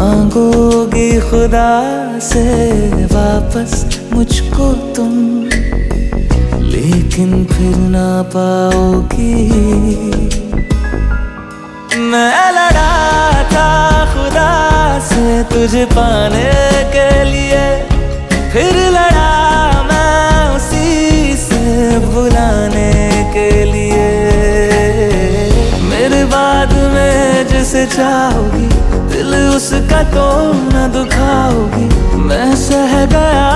मांगोगी खुदा से वापस मुझको तुम, लेकिन फिर ना पाओगी। मैं लड़ा था खुदा से तुझे पाने के लिए, फिर लड़ा मैं उसी से बुलाने के लिए। मेरे बाद में जिसे चाहोगी, दिल उसका तो न दुखाओगी। मैं सह गया